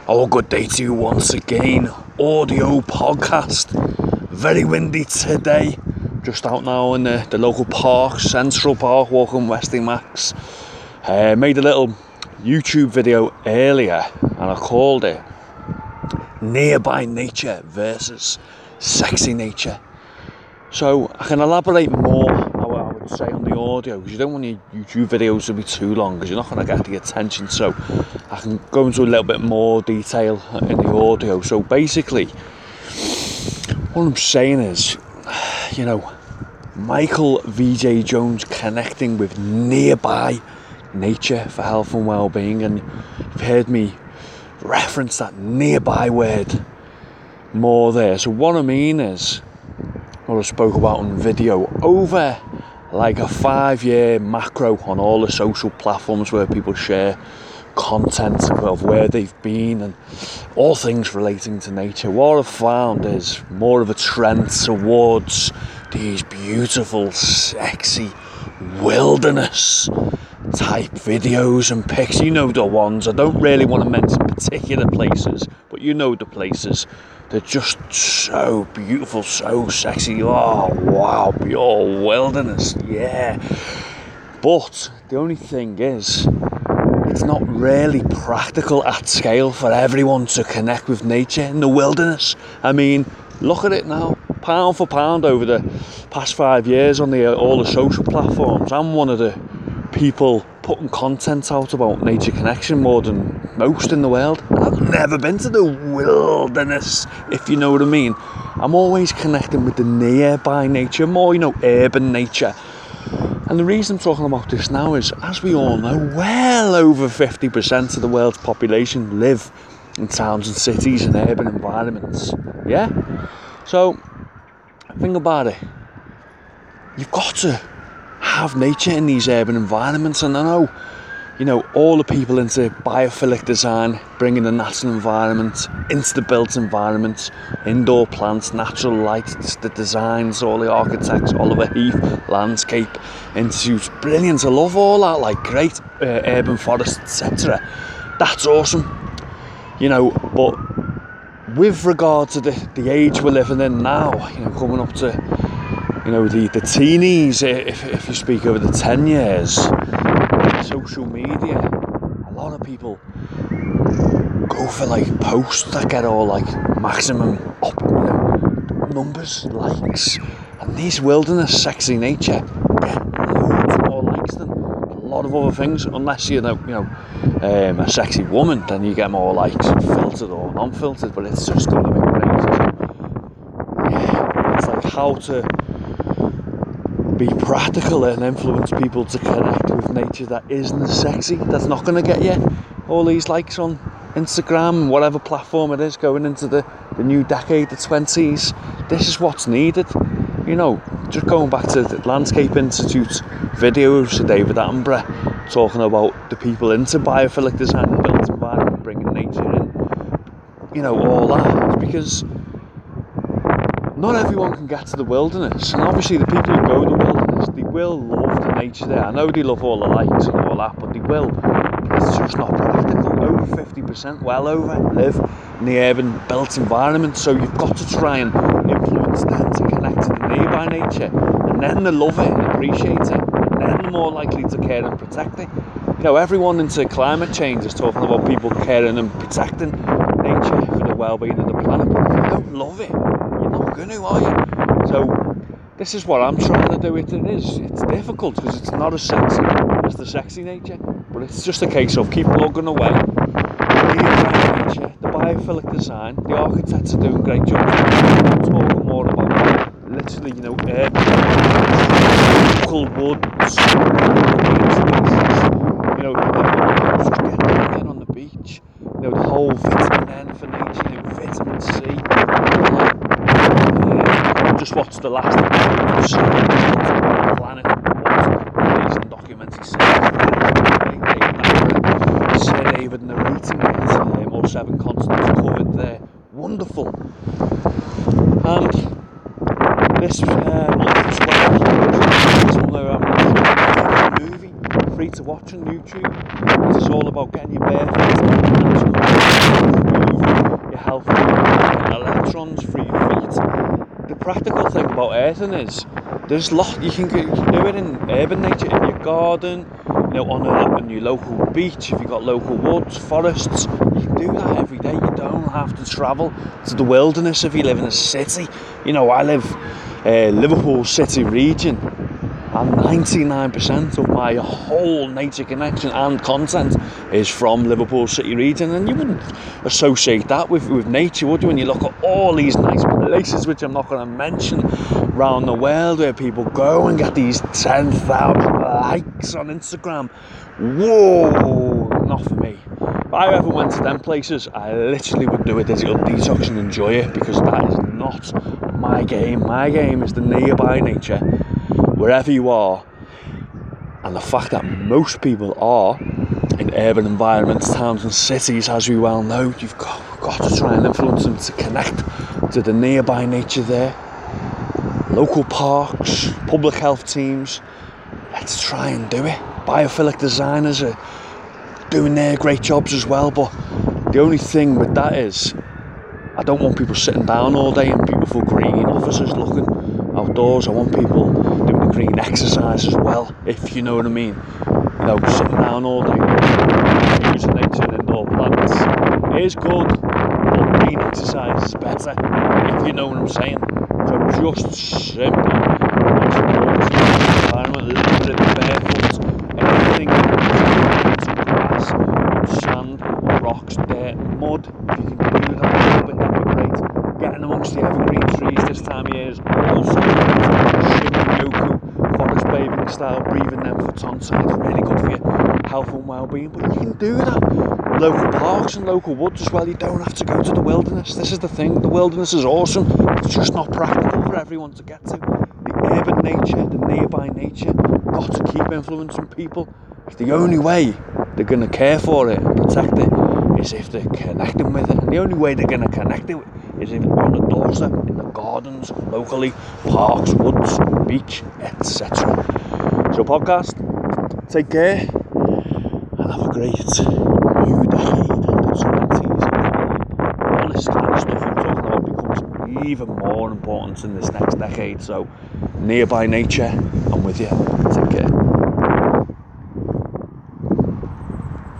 Oh, good day to you once again. Audio podcast. Very windy today. Just out now in the local park, Central Park, walking Westy Max. Made a little YouTube video earlier and I called it Nearby Nature versus Sexy Nature. So I can elaborate more, I would say, on the audio, because you don't want your YouTube videos to be too long because you're not going to get the attention. So I can go into a little bit more detail in the audio. So basically, what I'm saying is, Michael VJ Jones connecting with nearby nature for health and well-being, and you've heard me reference that nearby word more there. So what I mean is, what I spoke about on video, over like a 5-year macro on all the social platforms where people share content of where they've been and all things relating to nature, what I've found is more of a trend towards these beautiful, sexy wilderness type videos and pics. You know the ones. I don't really want to mention particular places, but you know the places. They're just so beautiful, so sexy. Oh wow, pure wilderness, yeah. But the only thing is, it's not really practical at scale for everyone to connect with nature in the wilderness. I mean, look at it now, pound for pound over the past 5 years on all the social platforms. I'm one of the people putting content out about nature connection more than most in the world. I've never been to the wilderness, if you know what I mean. I'm always connecting with the nearby nature, more, urban nature. And the reason I'm talking about this now is, as we all know, well over 50% of the world's population live in towns and cities and urban environments. Yeah? So, think about it. You've got to have nature in these urban environments, and I know, all the people into biophilic design, bringing the natural environment into the built environment, indoor plants, natural lights, the designs, all the architects, Oliver Heath, Landscape Institute, brilliant. I love all that, like great urban forest, etc. That's awesome, but with regard to the age we're living in now, coming up to the teenies, if you speak over the 10 years, social media, a lot of people go for like posts that get all like maximum numbers, likes, and these wilderness sexy nature get loads more likes than a lot of other things, unless you're a sexy woman, then you get more likes, filtered or non-filtered, but it's just going to be crazy. So, yeah, it's like how to be practical and influence people to connect with nature that isn't sexy, that's not going to get you all these likes on Instagram, whatever platform it is, going into the new decade, the 20s. This is what's needed. Just going back to the Landscape Institute videos of David Attenborough talking about the people into biophilic design and built environment, bringing nature in, all that. It's because not everyone can get to the wilderness, and obviously the people who go to the wilderness, they will love the nature there. I know they love all the lights and all that, but they will. It's just not practical. Over 50%, well over, live in the urban built environment, so you've got to try and influence them to connect to the nearby nature, and then they love it and appreciate it, and then they're more likely to care and protect it. Everyone into climate change is talking about people caring and protecting nature for the well-being of the planet, but if you don't love it, you're not going to, are you? So this is what I'm trying to do. It's difficult because it's not as sexy as the sexy nature, but it's just a case of keep plugging away. The nature, the biophilic design, the architects are doing great jobs. I'm talking more about literally, urban, local woods, just get down on the beach. The whole vitamin N for nature, vitamin C. Just watched the last episode of Planet, amazing documentary series. Sir David narrating it, all 7 continents covered there. Wonderful. And this month as well, movie free to watch on YouTube. It's all about getting your bare feet improve your health, getting electrons through your feet. The practical thing about earthing is there's you can do it in urban nature, in your garden, on your local beach. If you've got local woods, forests, you can do that every day. You don't have to travel to the wilderness if you live in a city. I live Liverpool City region, and 99% of my whole nature connection and content is from Liverpool City region, and you wouldn't associate that with nature, would you? When you look at all these nice places, which I'm not going to mention, around the world, where people go and get these 10,000 likes on Instagram. Whoa, not for me. If I ever went to them places, I literally would do a digital detox and enjoy it, because that is not my game. My game is the nearby nature, wherever you are. And the fact that most people are in urban environments, towns and cities, as we well know, you've got to try and influence them to connect to the nearby nature there. Local parks, public health teams, let's try and do it. Biophilic designers are doing their great jobs as well, but the only thing with that is I don't want people sitting down all day in beautiful green offices looking outdoors. I want people doing the green exercise as well, if you know what I mean. Sitting down all day using nature and indoor plants is good, but green exercise is better, if you know what I'm saying. So just simply environment, literally barefoot, anything, grass, sand, rocks, dirt, mud. If you can do that a little bit, that'd be great. Getting amongst the evergreen trees this time of year is also Shinrin-yoku, forest bathing style, breathing them for tonsils, really good for your health and well-being. But you can do that. Local parks and local woods as well. You don't have to go to the wilderness. This is the thing. The wilderness is awesome. It's just not practical for everyone to get to. The urban nature, the nearby nature, got to keep influencing people. It's the only way they're going to care for it and protect it is if they're connecting with it. And the only way they're going to connect it is if it's on the doorstep, in the gardens, locally, parks, woods, beach, etc. So podcast, take care and have a great new decade. The 20s. All this kind of stuff I'm talking about becomes even more important in this next decade. So nearby nature, I'm with you. Take care.